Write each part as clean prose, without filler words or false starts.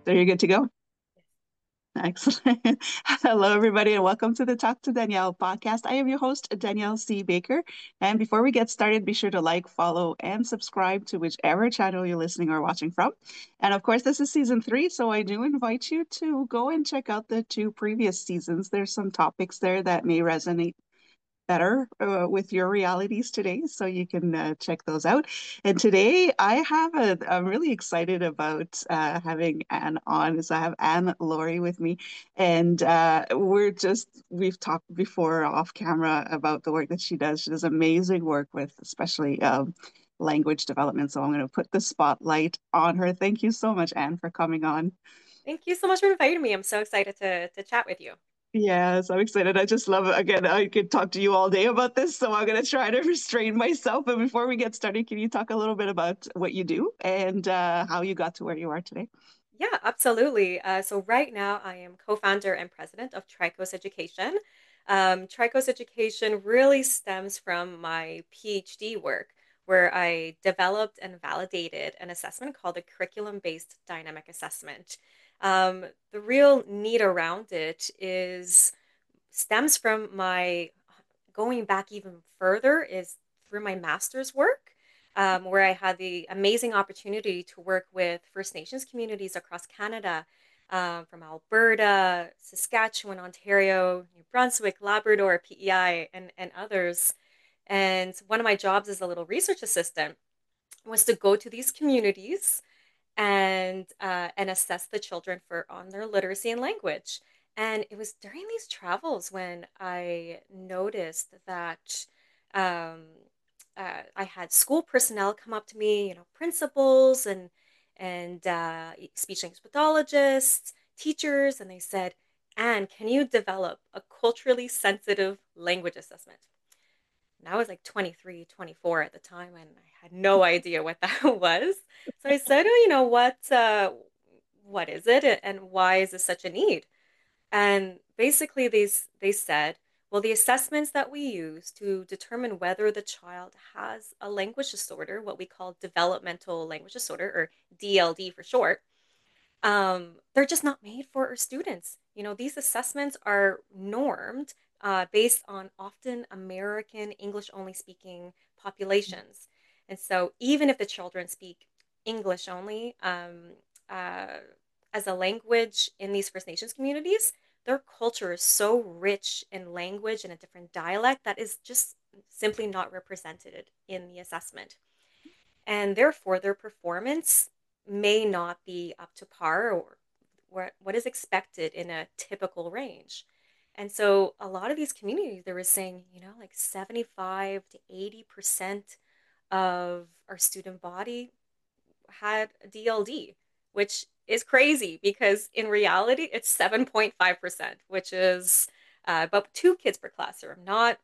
Are you good to go? Excellent. Hello, everybody, and welcome to the Talk to Danielle podcast. I am your host, Danielle C. Baker. And before we get started, be sure to like, follow, and subscribe to whichever channel you're listening or watching from. And of course, this is season three, so I do invite you to go and check out the two previous seasons. There's some topics there that may resonate better with your realities today. So you can check those out. And today I'm really excited about having Anne on. So I have Anne Laurie with me. And we've talked before off camera about the work that she does. She does amazing work with especially language development. So I'm going to put the spotlight on her. Thank you so much, Anne, for coming on. Thank you so much for inviting me. I'm so excited to chat with you. Yes, I'm excited. I just love it. Again, I could talk to you all day about this, so I'm going to try to restrain myself. But before we get started, can you talk a little bit about what you do and how you got to where you are today? Yeah, absolutely. So right now I am co-founder and president of Tricos Education. Tricos Education really stems from my PhD work, where I developed and validated an assessment called a curriculum-based dynamic assessment. The real need around it is stems from my going back even further is through my master's work, where I had the amazing opportunity to work with First Nations communities across Canada, from Alberta, Saskatchewan, Ontario, New Brunswick, Labrador, PEI, and others. And one of my jobs as a little research assistant was to go to these communities and assess the children for on their literacy and language. And it was during these travels when I noticed that um, I had school personnel come up to me, principals and speech language pathologists, teachers, and they said, "Anne, can you develop a culturally sensitive language assessment?" And I was like 23, 24 at the time, and I had no idea what that was. So I said, "Oh, what is it, and why is this such a need?" And basically, they said, well, the assessments that we use to determine whether the child has a language disorder, what we call developmental language disorder, or DLD for short, they're just not made for our students. These assessments are normed based on often American English only speaking populations. And so, even if the children speak English only uh, as a language in these First Nations communities, their culture is so rich in language and a different dialect that is just simply not represented in the assessment. And therefore, their performance may not be up to par or what is expected in a typical range. And so a lot of these communities, they were saying, like 75 to 80% of our student body had DLD, which is crazy because in reality, it's 7.5%, which is about two kids per classroom, not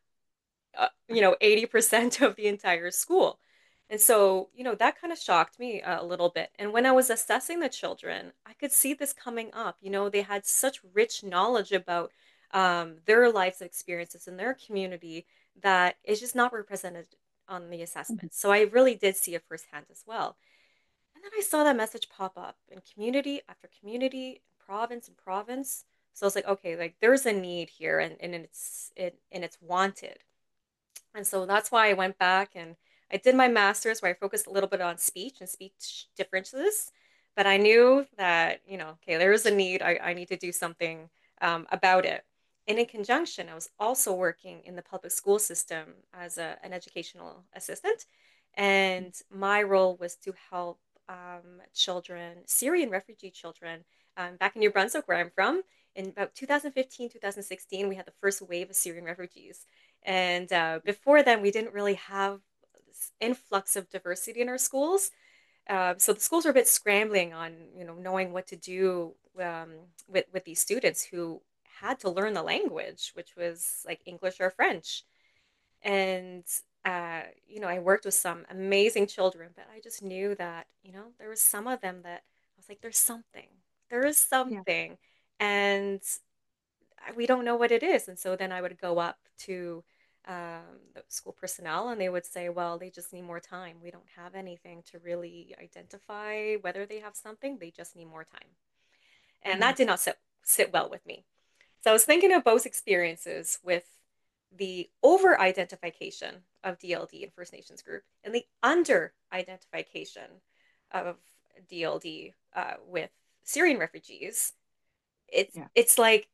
80% of the entire school. And so, that kind of shocked me a little bit. And when I was assessing the children, I could see this coming up. They had such rich knowledge about their lives experiences in their community that is just not represented on the assessment. So I really did see it firsthand as well. And then I saw that message pop up in community after community, province and province. So I was like, okay, like there's a need here, and it's wanted. And so that's why I went back and I did my master's where I focused a little bit on speech and speech differences. But I knew that, okay, there is a need. I need to do something about it. And in conjunction, I was also working in the public school system as an educational assistant. And my role was to help children, Syrian refugee children, back in New Brunswick, where I'm from. In about 2015, 2016, we had the first wave of Syrian refugees. And before then, we didn't really have this influx of diversity in our schools. So the schools were a bit scrambling on, knowing what to do with these students who had to learn the language, which was like English or French. And I worked with some amazing children, but I just knew that, there was some of them that I was like, there is Yeah. something, and we don't know what it is. And so then I would go up to the school personnel and they would say, well, they just need more time. We don't have anything to really identify whether they have something. They just need more time. and Mm. that did not sit well with me. So I was thinking of both experiences with the over identification of DLD and First Nations group and the under identification of DLD with Syrian refugees. Yeah, It's like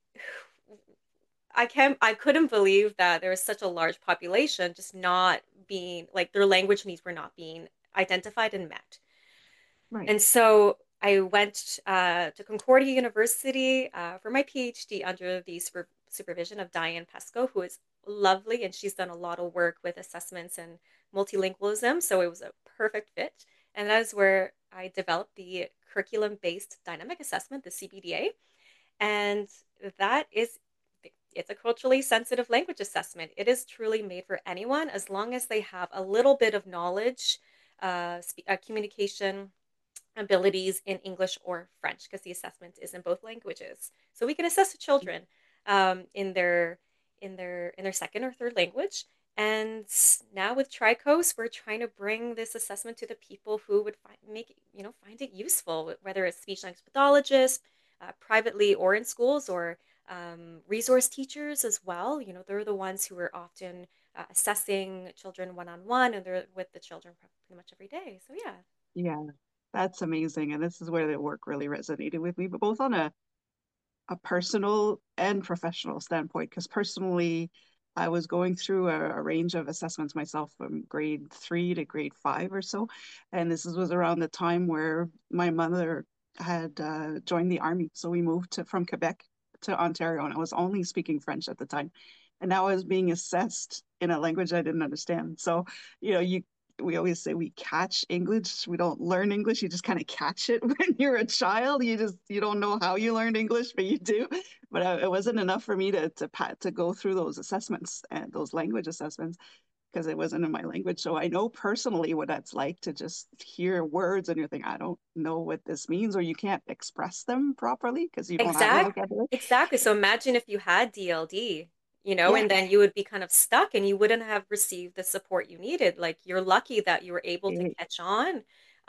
I couldn't believe that there was such a large population just not being like their language needs were not being identified and met. right. And so I went to Concordia University for my PhD under the supervision of Diane Pesco, who is lovely, and she's done a lot of work with assessments and multilingualism. So it was a perfect fit. And that is where I developed the curriculum-based dynamic assessment, the CBDA. And that is, it's a culturally sensitive language assessment. It is truly made for anyone as long as they have a little bit of knowledge, communication abilities in English or French, because the assessment is in both languages. So we can assess the children in their second or third language. And now with Tricos, we're trying to bring this assessment to the people who would find it useful, whether it's speech language pathologists, privately or in schools, or resource teachers as well. You know, they're the ones who are often assessing children one on one, and they're with the children pretty much every day. So yeah. Yeah, that's amazing. And this is where the work really resonated with me, but both on a personal and professional standpoint. Because personally, I was going through a range of assessments myself from grade 3 to grade 5 or so. And was around the time where my mother had joined the army. So we moved from Quebec to Ontario, and I was only speaking French at the time. And now I was being assessed in a language I didn't understand. So, we always say we catch English. We don't learn English. You just kind of catch it when you're a child. You don't know how you learned English, but you do. But it wasn't enough for me to go through those assessments and those language assessments because it wasn't in my language. So I know personally what that's like to just hear words and you're thinking, I don't know what this means, or you can't express them properly because you don't have the vocabulary. Exactly. So imagine if you had DLD, Yeah, and then you would be kind of stuck and you wouldn't have received the support you needed. Like you're lucky that you were able to e- catch on,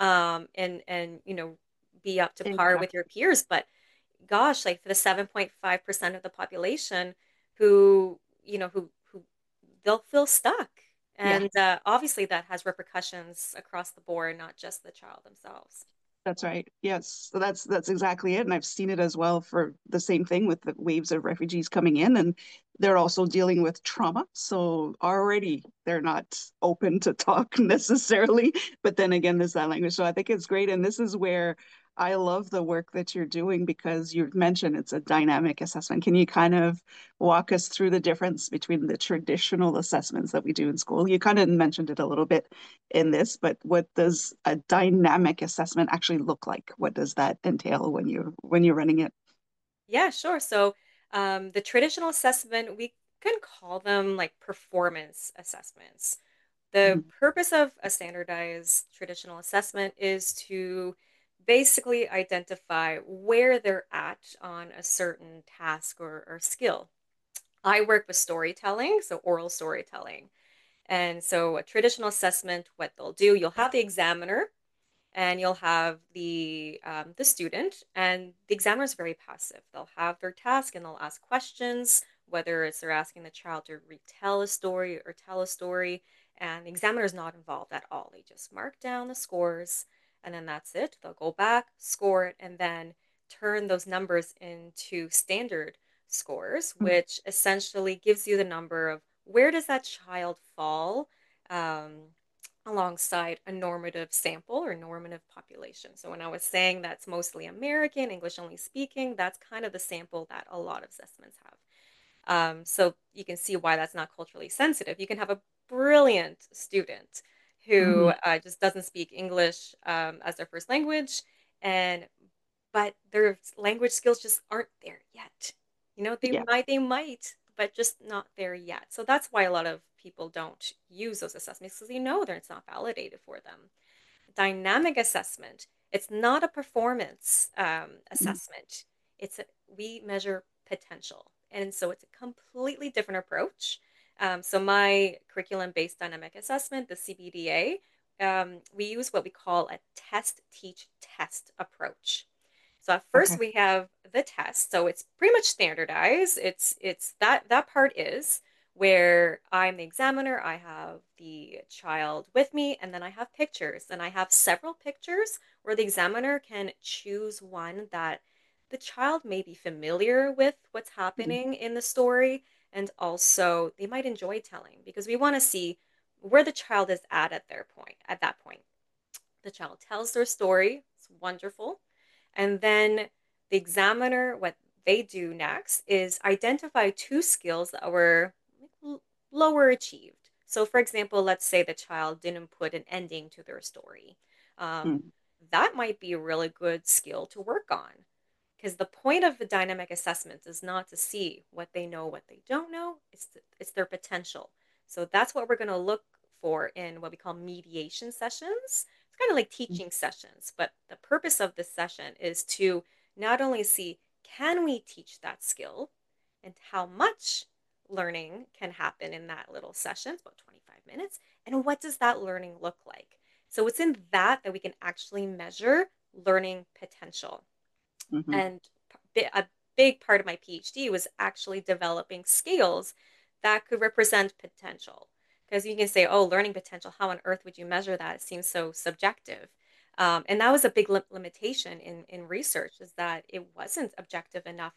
and be up to par with exactly. your peers. But gosh, like for the 7.5% of the population who, who they'll feel stuck. Yeah. And obviously that has repercussions across the board, not just the child themselves. That's right. Yes. So that's exactly it. And I've seen it as well for the same thing with the waves of refugees coming in, and they're also dealing with trauma. So already they're not open to talk necessarily. But then again, there's that language. So I think it's great. And this is where I love the work that you're doing because you've mentioned it's a dynamic assessment. Can you kind of walk us through the difference between the traditional assessments that we do in school? You kind of mentioned it a little bit in this, but what does a dynamic assessment actually look like? What does that entail when you're running it? Yeah, sure. So the traditional assessment, we can call them like performance assessments. The Mhm. purpose of a standardized traditional assessment is to basically identify where they're at on a certain task or skill. I work with storytelling, so oral storytelling. And so a traditional assessment, what they'll do, you'll have the examiner and you'll have the student, and the examiner is very passive. They'll have their task and they'll ask questions, whether it's they're asking the child to retell a story or tell a story, and the examiner is not involved at all. They just mark down the scores, and then that's it. They'll go back, score it, and then turn those numbers into standard scores, Mm. which essentially gives you the number of where does that child fall um, alongside a normative sample or normative population. So when I was saying that's mostly American, English only speaking, that's kind of the sample that a lot of assessments have. So you can see why that's not culturally sensitive. You can have a brilliant student who Mhm. just doesn't speak English as their first language, and but their language skills just aren't there yet. Yeah. They might, but just not there yet. So that's why a lot of people don't use those assessments because they're it's not validated for them. Dynamic assessment, it's not a performance Mm. assessment. We measure potential. And so it's a completely different approach. So my curriculum-based dynamic assessment, the CBDA, we use what we call a test, teach, test approach. So at first Okay. we have the test. So it's pretty much standardized. It's that part is where I'm the examiner, I have the child with me, and then I have pictures. And I have several pictures where the examiner can choose one that the child may be familiar with what's Mm, happening in the story, and also they might enjoy telling because we want to see where the child is at their point, at that point. The child tells their story. It's wonderful. And then the examiner, what they do next is identify two skills that were lower achieved. So, for example, let's say the child didn't put an ending to their story. Um, mm, that might be a really good skill to work on because the point of the dynamic assessment is not to see what they know, what they don't know. It's their potential. So that's what we're going to look for in what we call mediation sessions. It's kind of like mm, teaching sessions, but the purpose of this session is to not only see can we teach that skill and how much learning can happen in that little session, it's about 25 minutes, and what does that learning look like? So it's in that we can actually measure learning potential. mhm, And a big part of my PhD was actually developing scales that could represent potential. Because you can say, oh, learning potential, how on earth would you measure that? It seems so subjective. And that was a big limitation in research is that it wasn't objective enough.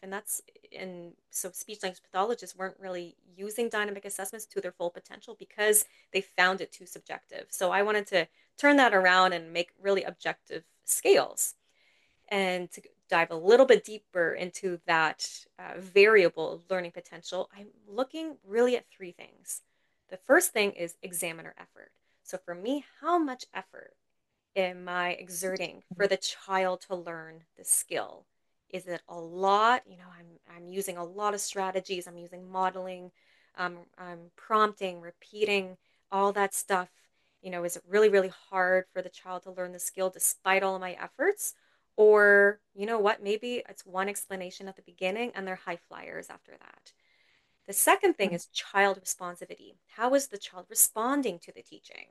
And so speech language pathologists weren't really using dynamic assessments to their full potential because they found it too subjective. So I wanted to turn that around and make really objective scales. And to dive a little bit deeper into that variable of learning potential, I'm looking really at three things. The first thing is examiner effort. So for me, how much effort am I exerting for the child to learn the skill? Is it a lot? I'm using a lot of strategies. I'm using modeling. I'm prompting, repeating, all that stuff. Is it really, really hard for the child to learn the skill despite all of my efforts? Or, you know what, maybe it's one explanation at the beginning and they're high flyers after that. The second thing mm, is child responsivity. How is the child responding to the teaching?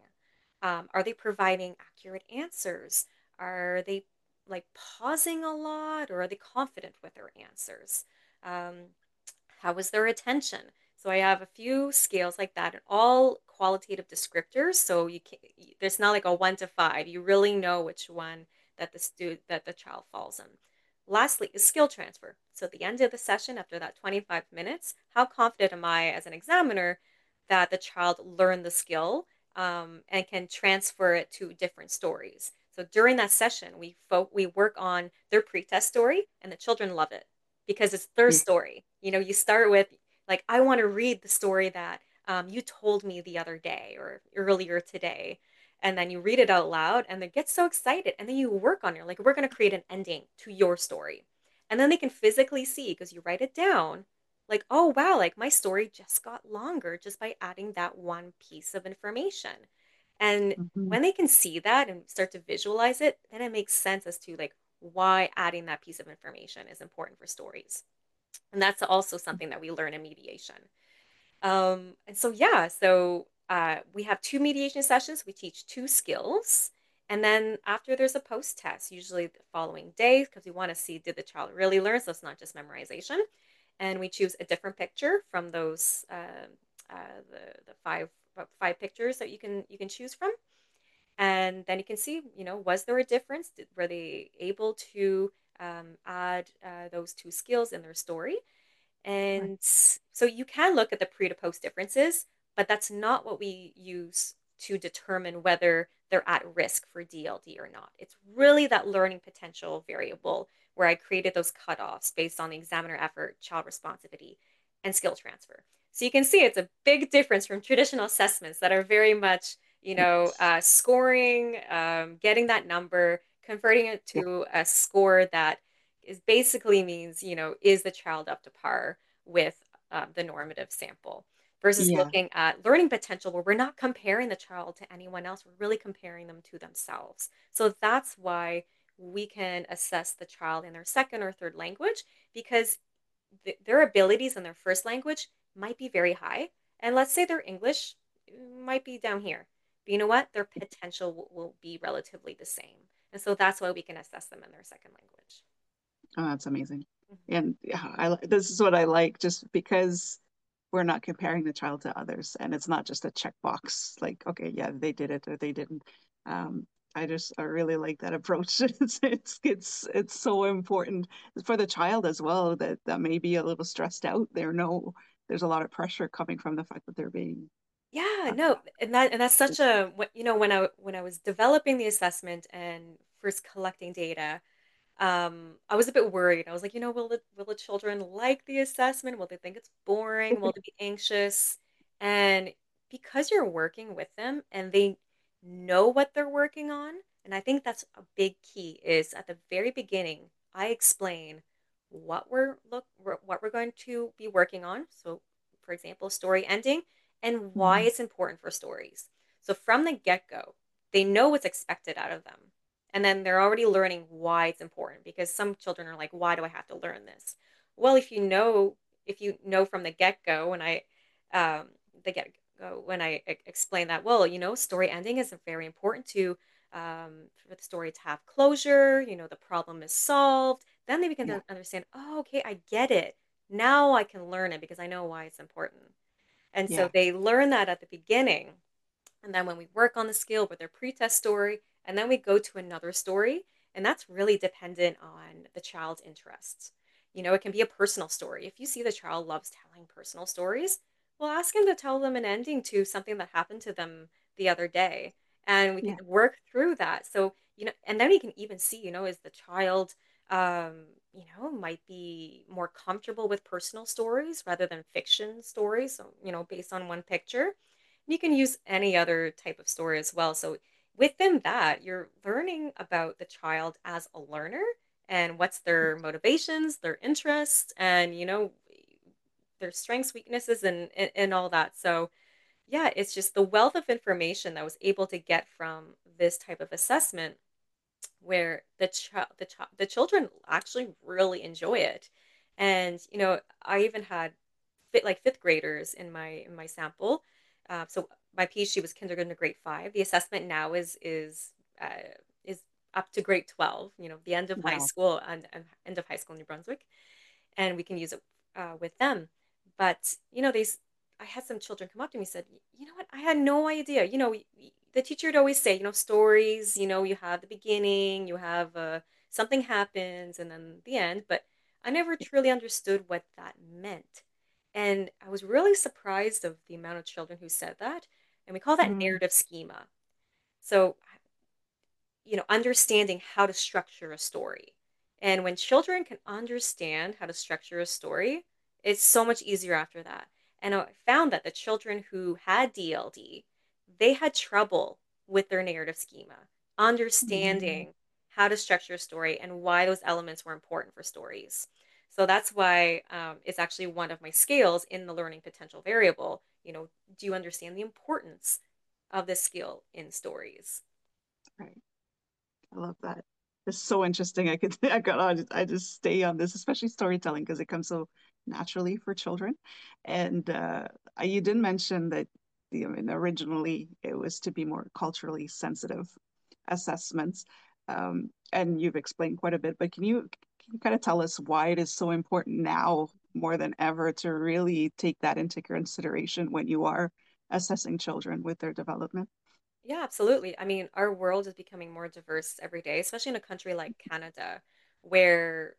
Are they providing accurate answers? Are they like pausing a lot or are they confident with their answers? Um, how was their attention? So I have a few scales like that and all qualitative descriptors. So there's not like a 1 to 5. You really know which one that the child falls in. Lastly is skill transfer. So at the end of the session, after that 25 minutes, how confident am I as an examiner that the child learned the skill and can transfer it to different stories? So during that session, we work on their pretest story, and the children love it because it's their mm, story. You start with like, I want to read the story that you told me the other day or earlier today. And then you read it out loud and they get so excited. And then you work on it. Like, we're going to create an ending to your story. And then they can physically see because you write it down. Like, oh, wow, like my story just got longer just by adding that one piece of information. And mhm, when they can see that and start to visualize it, then it makes sense as to like why adding that piece of information is important for stories. And that's also something that we learn in mediation. And so, yeah, so we have two mediation sessions. We teach two skills. And then after there's a post test, usually the following day, because we want to see did the child really learn? So it's not just memorization. And we choose a different picture from those the five pictures that you can choose from, and then you can see, was there a difference? Were they able to add those two skills in their story? right. And so you can look at the pre to post differences, but that's not what we use to determine whether they're at risk for DLD or not. It's really that learning potential variable where I created those cutoffs based on the examiner effort, child responsivity, and skill transfer. So you can see it's a big difference from traditional assessments that are very much, Yes. scoring, getting that number, converting it Yeah. to a score that is basically means, is the child up to par with the normative sample versus Yeah. looking at learning potential where we're not comparing the child to anyone else. We're really comparing them to themselves. So that's why we can assess the child in their second or third language because their abilities in their first language might be very high. And let's say their English might be down here. But you know what? Their potential will be relatively the same. And so that's why we can assess them in their second language. Oh, that's amazing. Mhm. And yeah, this is what I like, just because we're not comparing the child to others, and it's not just a checkbox, like, okay, yeah, they did it or they didn't. Um, I really like that approach. It's so important for the child as well that may be a little stressed out. There's a lot of pressure coming from the fact that they're being Yeah, uh, no, and that's such a when I was developing the assessment and first collecting data, I was a bit worried. I was like, will the children like the assessment? Will they think it's boring? Will they be anxious? And because you're working with them and they know what they're working on, and I think that's a big key is at the very beginning, I explain what we're going to be working on. So, for example, story ending and why Mhm. it's important for stories. So from the get-go, they know what's expected out of them. And then they're already learning why it's important because some children are like, why do I have to learn this? Well, if you know from the get-go, um, the get-go, when I explain that, well, story ending is very important for the story to have closure, the problem is solved. Then they begin Yeah, to understand, oh, okay, I get it. Now I can learn it because I know why it's important. And so yeah. they learn that at the beginning. And then when we work on the skill with their pretest story, and then we go to another story, and that's really dependent on the child's interests. It can be a personal story. If you see the child loves telling personal stories, well, ask him to tell them an ending to something that happened to them the other day, and we can Yeah. work through that. So, and then we can even see, is the child, might be more comfortable with personal stories rather than fiction stories, so, based on one picture. You can use any other type of story as well. So within that, you're learning about the child as a learner and what's their motivations, their interests, and their strengths, weaknesses, and all that. So yeah, it's just the wealth of information that I was able to get from this type of assessment where the children actually really enjoy it. And I even had fifth graders in my sample. So my PhD was kindergarten to grade 5. The assessment now is up to grade 12. The end of high Wow. school and end of high school in New Brunswick, and we can use it with them. But I had some children come up to me and said, "You know what? I had no idea. The teacher would always say, stories. You have the beginning, you have something happens, and then the end. But I never truly understood what that meant." And I was really surprised of the amount of children who said that. And we call that Mm, narrative schema. So understanding how to structure a story. And when children can understand how to structure a story, it's so much easier after that. And I found that the children who had DLD, they had trouble with their narrative schema, mm, understanding how to structure a story and why those elements were important for stories. So that's why it's actually one of my scales in the learning potential variable. Do you understand the importance of this skill in stories? right. I love that. It's so interesting. I just stay on this, especially storytelling, because it comes so naturally for children. And you did mention that I mean, originally it was to be more culturally sensitive assessments. And you've explained quite a bit, but can you kind of tell us why it is so important now more than ever to really take that into consideration when you are assessing children with their development? Yeah, absolutely. I mean, our world is becoming more diverse every day, especially in a country like Canada, where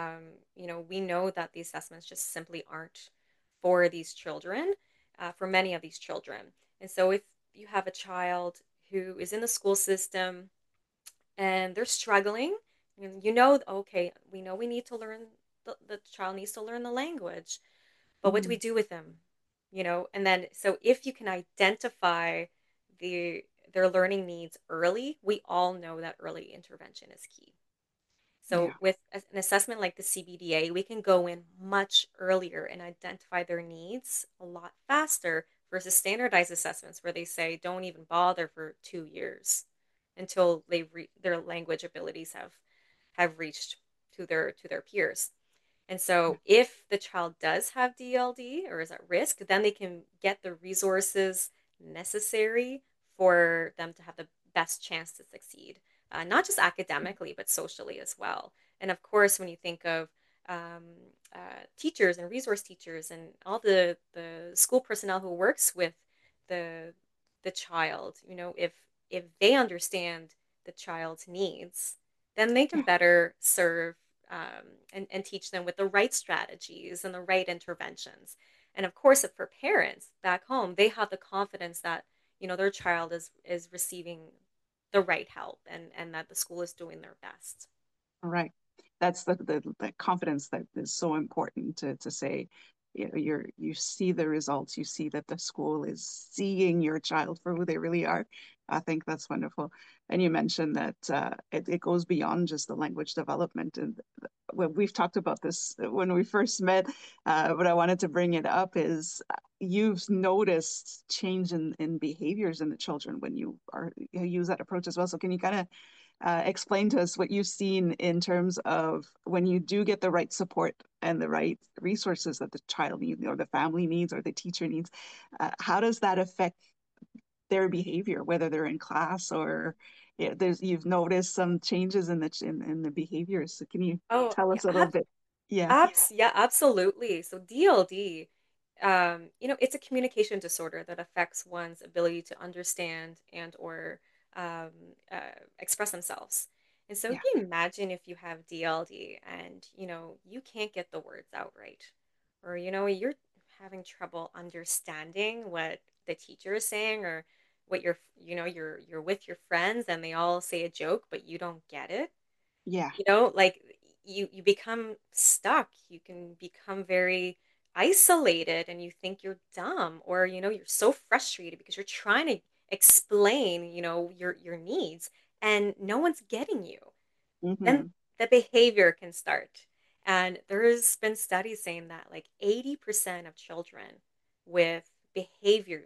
we know that the assessments just simply aren't for these children, for many of these children. And so, if you have a child who is in the school system and they're struggling, okay, we know we need to learn the child needs to learn the language, but what do we Mm, do with them? And then so if you can identify their learning needs early, we all know that early intervention is key. So yeah. with an assessment like the CBDA, we can go in much earlier and identify their needs a lot faster versus standardized assessments where they say don't even bother for 2 years until their language abilities have reached to their peers. And so if the child does have DLD or is at risk, then they can get the resources necessary for them to have the best chance to succeed, not just academically, but socially as well. And of course, when you think of um, teachers and resource teachers and all the school personnel who works with the the child, if they understand the child's needs, then they can Yeah. better serve and teach them with the right strategies and the right interventions. And of course, for parents back home, they have the confidence that their child is receiving the right help and that the school is doing their best. Right. That's the confidence that is so important to say, you see the results, you see that the school is seeing your child for who they really are. I think that's wonderful. And you mentioned that it goes beyond just the language development. And when we've talked about this when we first met, but I wanted to bring it up is you've noticed change in behaviors in the children when you use that approach as well. So can you kind of explain to us what you've seen in terms of when you do get the right support and the right resources that the child needs or the family needs or the teacher needs. How does that affect their behavior, whether they're in class or you've noticed some changes in the behaviors. So can you Oh, tell yeah, us a little bit? Yeah. yeah, absolutely. So DLD, it's a communication disorder that affects one's ability to understand and or um, uh, express themselves. And so Yeah. you imagine if you have DLD and, you can't get the words out right, or, you're having trouble understanding what the teacher is saying, or what you're with your friends and they all say a joke, but you don't get it. Yeah. Like you become stuck. You can become very isolated and you think you're dumb, or you're so frustrated because you're trying to explain, your needs, and no one's getting you. Then Hmm. the behavior can start. And there's been studies saying that like 80% of children with behavior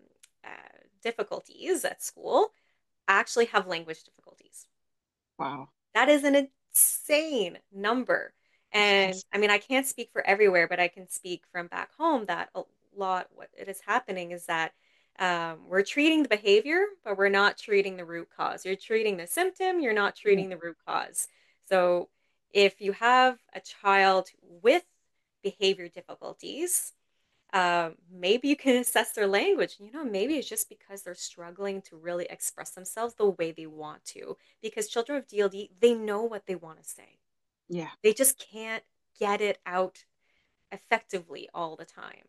difficulties at school actually have language difficulties. Wow. That is an insane number. And Yes. I mean, I can't speak for everywhere, but I can speak from back home that a lot, what it is happening is that we're treating the behavior, but we're not treating the root cause. You're treating the symptom, you're not Yeah. treating the root cause. So if you have a child with behavior difficulties, maybe you can assess their language. Maybe it's just because they're struggling to really express themselves the way they want to. Because children with DLD, they know what they want to say. Yeah. They just can't get it out effectively all the time.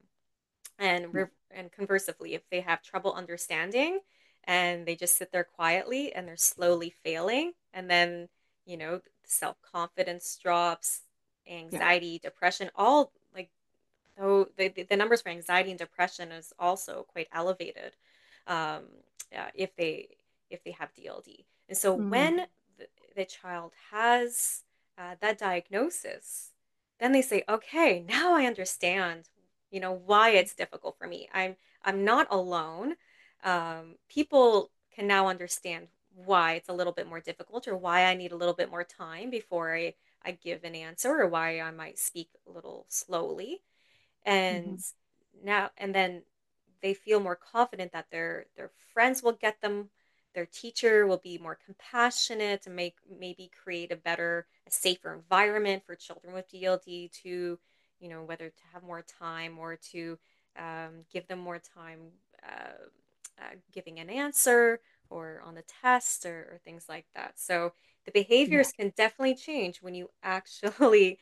And conversely, if they have trouble understanding and they just sit there quietly and they're slowly failing, and then self-confidence drops, Yeah. anxiety, depression, all like so the numbers for anxiety and depression is also quite elevated um, if they have DLD. And so Hmm. when the child has that diagnosis, then they say, okay, now I understand, why it's difficult for me. I'm not alone. People can now understand why it's a little bit more difficult, or why I need a little bit more time before I give an answer, or why I might speak a little slowly. Hmm. And then they feel more confident that their friends will get them, their teacher will be more compassionate and maybe create a safer environment for children with DLD to, whether to have more time or to give them more time uh, giving an answer or on the test, or things like that. So the Yeah. behaviors can definitely change when you actually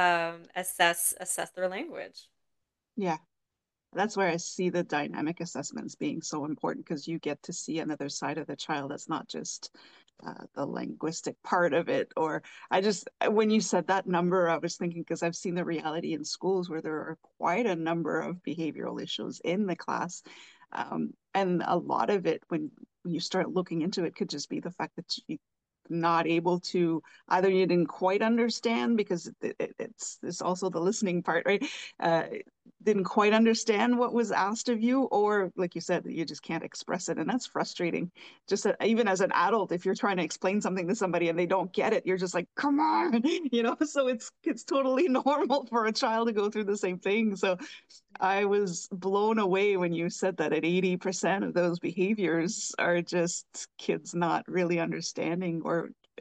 assess their language. Yeah. That's where I see the dynamic assessments being so important because you get to see another side of the child that's not just the linguistic part of it. Or when you said that number, I was thinking because I've seen the reality in schools where there are quite a number of behavioral issues in the class. And a lot of it, when you start looking into it, could just be the fact that you not able to either you didn't quite understand because it's also the listening part, right? uh, didn't quite understand what was asked of you, or like you said, you just can't express it. And that's frustrating. Just even as an adult, if you're trying to explain something to somebody and they don't get it, you're just like, come on, so it's totally normal for a child to go through the same thing. So I was blown away when you said that at 80% of those behaviors are just kids not really understanding or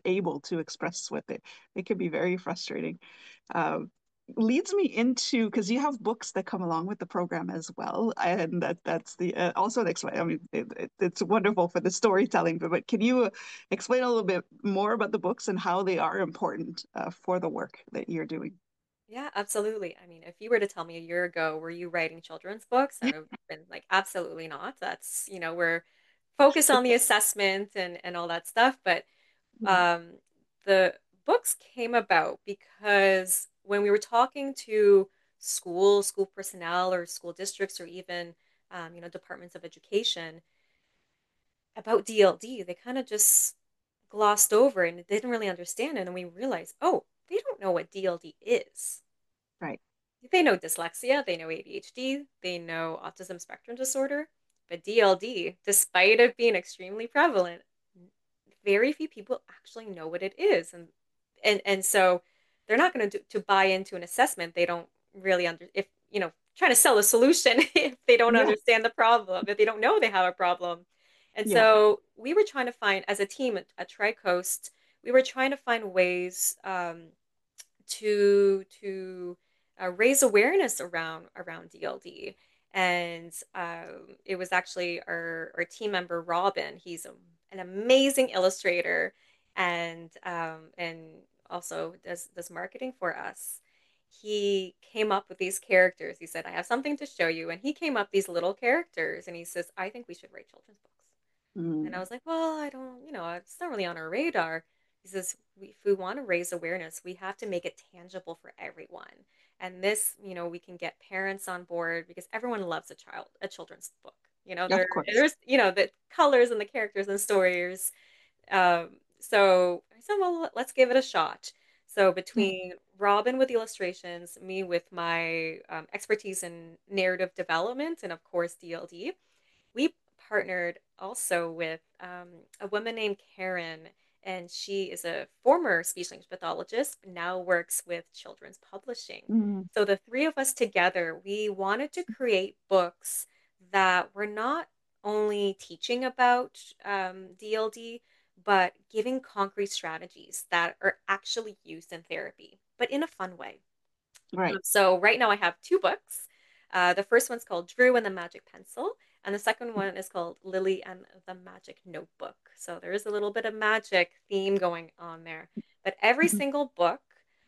able to express with it. It can be very frustrating. Um, Leads me into because you have books that come along with the program as well, and that's the also an explanation. I mean, it's wonderful for the storytelling, but can you explain a little bit more about the books and how they are important for the work that you're doing? Yeah, absolutely. I mean, if you were to tell me a year ago, were you writing children's books? I would have been like, absolutely not. That's, we're focused on the assessment and all that stuff. But Mhm. um, the books came about because when we were talking to school personnel or school districts or even, departments of education about DLD, they kind of just glossed over and didn't really understand it. And we realized, oh, they don't know what DLD is. Right. They know dyslexia, they know ADHD, they know autism spectrum disorder, but DLD, despite it being extremely prevalent, very few people actually know what it is. And so they're not going to buy into an assessment they don't really if trying to sell a solution if they don't Yeah. understand the problem, if they don't know they have a problem. And Yeah. so we were trying to find, as a team at Tricoast, we were trying to find ways to raise awareness around DLD. And it was actually our team member Robin. He's an amazing illustrator, and also does marketing for us. He came up with these characters. He said, "I have something to show you," and he came up these little characters, and he says, "I think we should write children's books." And I Mm. was like, well, I don't, it's not really on our radar. He says, if we want to raise awareness, we have to make it tangible for everyone. And this, we can get parents on board because everyone loves a children's book. Of course. There's, the colors and the characters and stories. So I said, well, let's give it a shot. So Yeah. between Robin with the illustrations, me with my expertise in narrative development, and of course DLD, we partnered also with a woman named Karen, and she is a former speech language pathologist, but now works with children's publishing. Mm. So the three of us together, we wanted to create books that were not only teaching about DLD, but giving concrete strategies that are actually used in therapy, but in a fun way. Right. So right now I have two books. The first one's called Drew and the Magic Pencil, and the second one is called Lily and the Magic Notebook. So there is a little bit of magic theme going on there. But every Mhm. single book,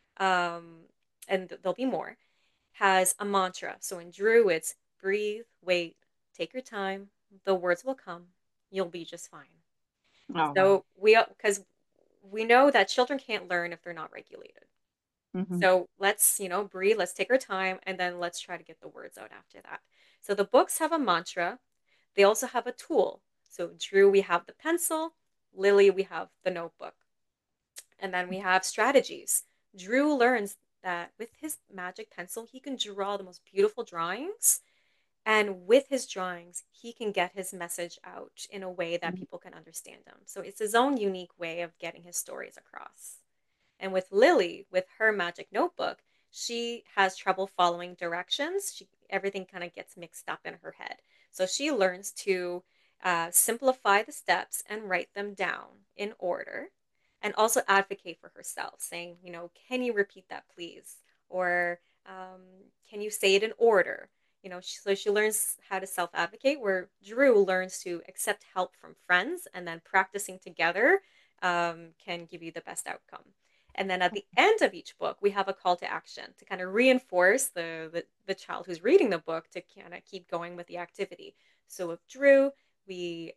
um, and there'll be more, has a mantra. So in Drew, it's breathe, wait, take your time. The words will come. You'll be just fine. Oh, wow. So because we know that children can't learn if they're not regulated. Hmm. So let's, breathe, let's take our time, and then let's try to get the words out after that. So the books have a mantra. They also have a tool. So Drew, we have the pencil. Lily, we have the notebook. And then we have strategies. Drew learns that with his magic pencil, he can draw the most beautiful drawings. And with his drawings, he can get his message out in a way that people can understand him. So it's his own unique way of getting his stories across. And with Lily, with her magic notebook, she has trouble following directions. Everything kind of gets mixed up in her head. So she learns to simplify the steps and write them down in order and also advocate for herself, saying, can you repeat that, please? Or can you say it in order? So she learns how to self advocate, where Drew learns to accept help from friends, and then practicing together can give you the best outcome. And then at the end of each book, we have a call to action to kind of reinforce the child who's reading the book to kind of keep going with the activity. So with Drew, we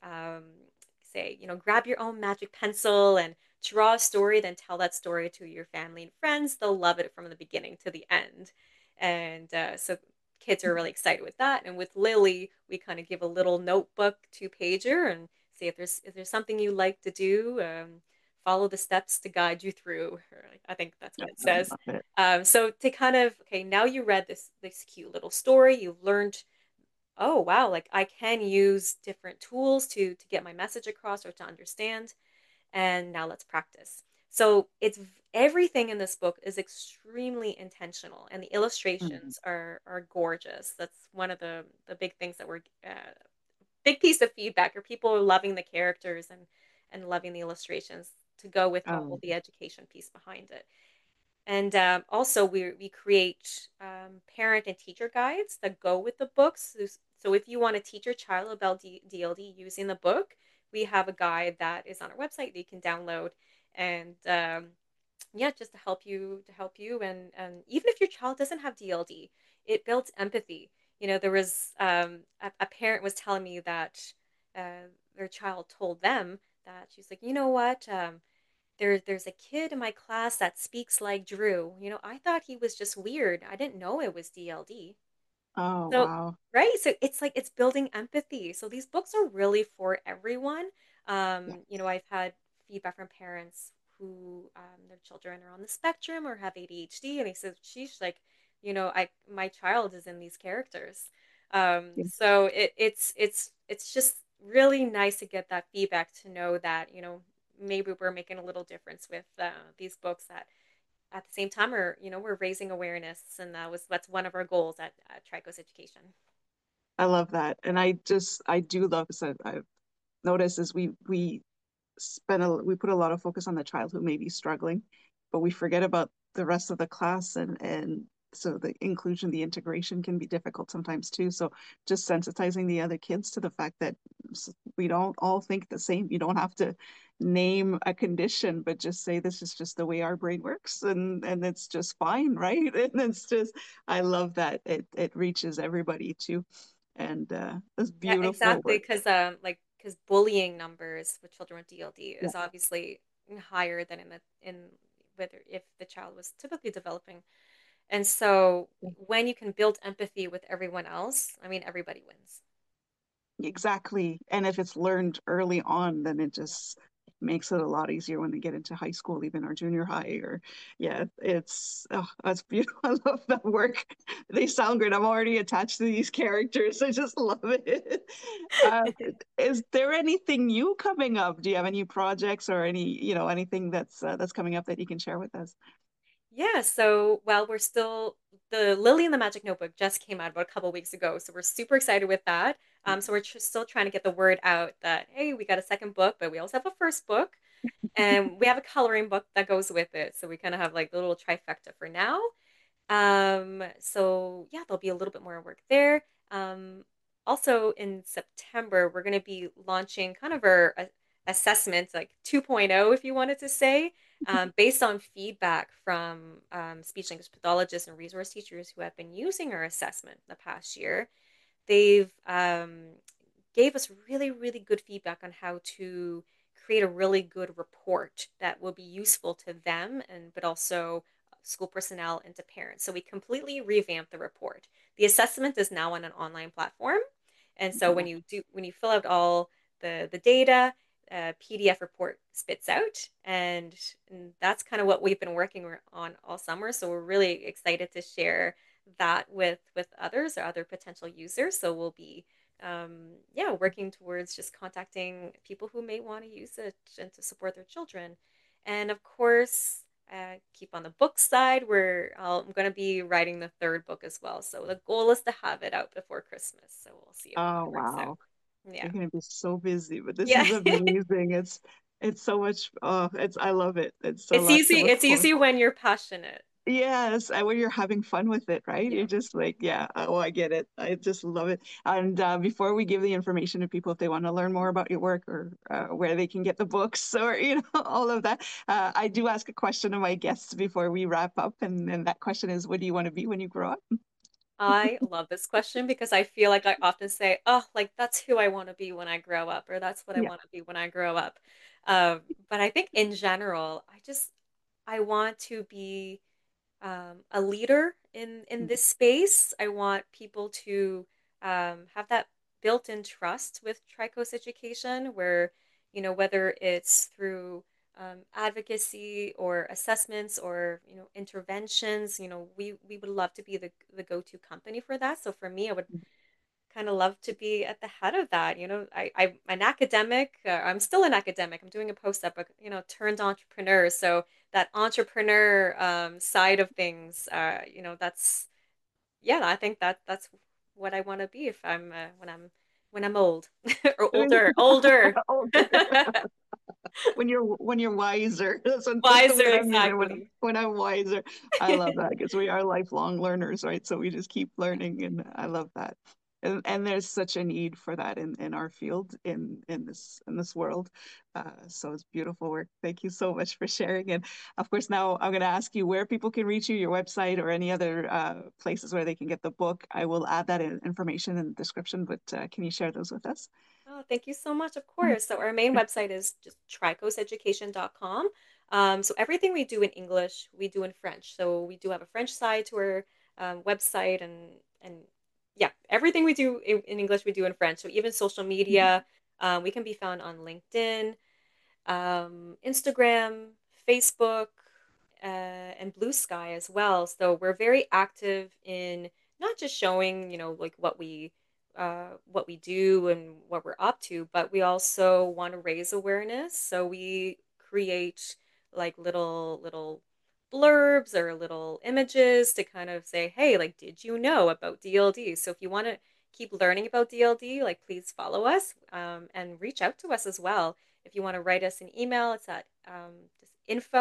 say, grab your own magic pencil and draw a story, then tell that story to your family and friends. They'll love it from the beginning to the end. And so kids are really excited with that. And with Lily, we kind of give a little notebook two pager and say if there's something you like to do, follow the steps to guide you through. I think that's Yeah, what it I says. love it. So to kind of, okay, now you read this cute little story. You've learned, oh wow, like I can use different tools to get my message across or to understand. And now let's practice. So it's everything in this book is extremely intentional, and the Mhm. illustrations are gorgeous. That's one of the big things that we're big piece of feedback, or people are loving the characters and loving the illustrations to go with all Oh, the education piece behind it. And also, we create parent and teacher guides that go with the books. So if you want to teach your child about DLD using the book, we have a guide that is on our website that you can download. And yeah, just to help you, and even if your child doesn't have DLD, it builds empathy. There was a parent was telling me that their child told them that she's like, you know what, there's a kid in my class that speaks like Drew. I thought he was just weird. I didn't know it was DLD. oh, So, wow. right? So it's like it's building empathy. So these books are really for everyone. Yeah, I've had feedback from parents who their children are on the spectrum or have ADHD, and he says, "She's like, I my child is in these characters." yeah. So it's just really nice to get that feedback to know that maybe we're making a little difference with these books that at the same time we're raising awareness, and that's one of our goals at Tricos Education. I love that. And I do love, so I've noticed is we put a lot of focus on the child who may be struggling, but we forget about the rest of the class, and so the inclusion, the integration can be difficult sometimes too. So just sensitizing the other kids to the fact that we don't all think the same. You don't have to name a condition, but just say this is just the way our brain works, and it's just fine, right? And it's just I love that it reaches everybody too, and it's Yeah, beautiful exactly. work. Because bullying numbers with children with DLD Yeah, is obviously higher than in whether if the child was typically developing. And so yeah. when you can build empathy with everyone else, I mean, everybody wins. Exactly. And if it's learned early on, then it Yeah. just makes it a lot easier when they get into high school, even or junior high. Or yeah, it's oh, that's beautiful. I love that work. They sound great. I'm already attached to these characters. I just love it. Uh, is there anything new coming up? Do you have any projects or anything that's coming up that you can share with us? Yeah, so well, the Lily and the Magic Notebook just came out about a couple weeks ago, so we're super excited with that. So we're still trying to get the word out that hey, we got a second book, but we also have a first book, and we have a coloring book that goes with it. So we kind of have like the little trifecta for now. So yeah, there'll be a little bit more work there. Also in September, we're going to be launching kind of our assessment, like 2.0, if you wanted to say, based on feedback from speech language pathologists and resource teachers who have been using our assessment the past year. They've gave us really, really good feedback on how to create a really good report that will be useful to them and but also school personnel and to parents. So we completely revamped the report. The assessment is now on an online platform. And so Yeah. when you fill out all the data, a PDF report spits out, and that's kind of what we've been working on all summer. So we're really excited to share that with others or other potential users. So we'll be yeah, working towards just contacting people who may want to use it and to support their children. And of course, keep on the book side where I'm going to be writing the third book as well. So the goal is to have it out before Christmas. So we'll see if that Oh, works out. wow. Yeah. You're gonna be so busy, but this Yeah. is amazing. It's so much. Oh, it's I love it. It's a It's lot to easy. look It's for. easy when you're passionate. Yes, and when you're having fun with it, right? You're Yeah. just like, yeah, oh, I get it. I just love it. And before we give the information to people, if they want to learn more about your work or where they can get the books or all of that, I do ask a question to my guests before we wrap up, and that question is, what do you want to be when you grow up? I love this question because I feel like I often say, oh, like that's who I want to be when I grow up, or that's what I Yeah. want to be when I grow up. But I think in general, I want to be a leader in this space. I want people to have that built-in trust with Tricos education, where whether it's through advocacy or assessments or interventions, we would love to be the go-to company for that. So for me, I would kind of love to be at the head of that. I'm an academic. I'm still an academic. I'm doing a postdoc, but turned entrepreneur. So that entrepreneur side of things, that's yeah. I think that's what I want to be if I'm when I'm old or older. Older. when you're wiser. That's the Wiser, word I'm using exactly. when I'm wiser. I love that because we are lifelong learners, right? So we just keep learning, and I love that. And there's such a need for that in our field in this world. So it's beautiful work. Thank you so much for sharing. And of course, now I'm going to ask you where people can reach you, your website, or any other places where they can get the book. I will add that information in the description, but can you share those with us? Oh, thank you so much. Of course. So our main website is just tricoseducation.com. So everything we do in English, we do in French. So we do have a French side to our website, and yeah, everything we do in English, we do in French. So even social media, we can be found on LinkedIn, Instagram, Facebook, and Blue Sky as well. So we're very active in not just showing, like what we do and what we're up to, but we also want to raise awareness. So we create like little blurbs or little images to kind of say, hey, like, did you know about DLD? So if you want to keep learning about DLD, like, please follow us, and reach out to us as well. If you want to write us an email, it's at just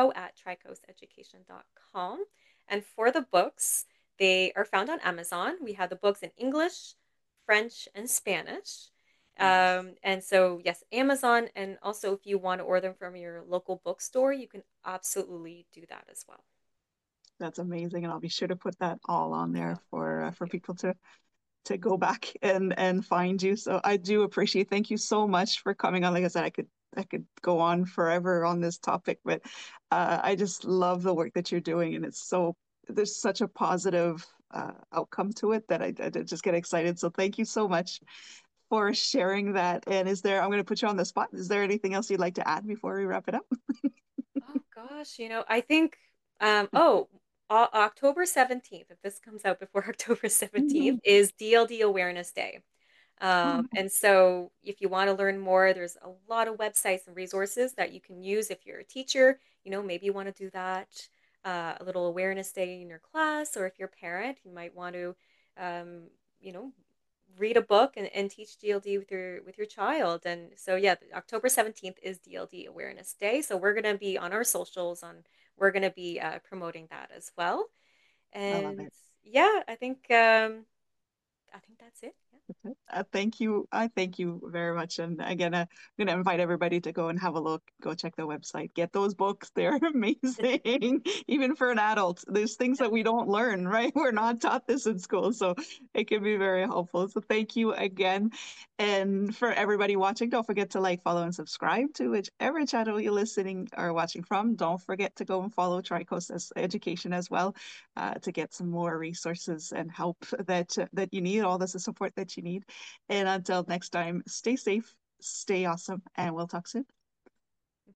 info@tricoseducation.com. And for the books, they are found on Amazon. We have the books in English, French, and Spanish. Nice. And so, yes, Amazon. And also, if you want to order them from your local bookstore, you can absolutely do that as well. That's amazing, and I'll be sure to put that all on there Oh, thank for you. people to go back and find you. So I do appreciate. Thank you so much for coming on. Like I said, I could go on forever on this topic, but I just love the work that you're doing, and it's so there's such a positive outcome to it that I just get excited. So thank you so much for sharing that. And I'm going to put you on the spot. Is there anything else you'd like to add before we wrap it up? Oh gosh, I think oh, October 17th, if this comes out before October 17th, Mhm. is DLD Awareness Day. Oh, And so if you want to learn more, there's a lot of websites and resources that you can use if you're a teacher. Maybe you want to do that, a little awareness day in your class, or if you're a parent, you might want to, um, you know, read a book and teach DLD with your child. And so yeah, October 17th is DLD Awareness Day. So we're gonna be on our socials we're gonna be promoting that as well. I love And it. yeah, I think that's it. Yeah. Thank you. I thank you very much. And again, I'm going to invite everybody to go and have a look, go check the website, get those books. They're amazing, even for an adult. There's things Yes. that we don't learn, right? We're not taught this in school. So it can be very helpful. So thank you again. And for everybody watching, don't forget to like, follow, and subscribe to whichever channel you're listening or watching from. Don't forget to go and follow Trico's Education as well, to get some more resources and help that you need, all this support that you need. And until next time, stay safe, stay awesome, and we'll talk soon.